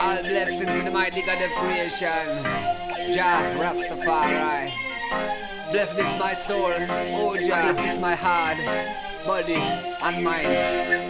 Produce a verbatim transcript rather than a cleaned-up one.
All blessings in the mighty God of creation, Jah Rastafari. Bless this my soul, oh Jah, bless this my heart, body and mind.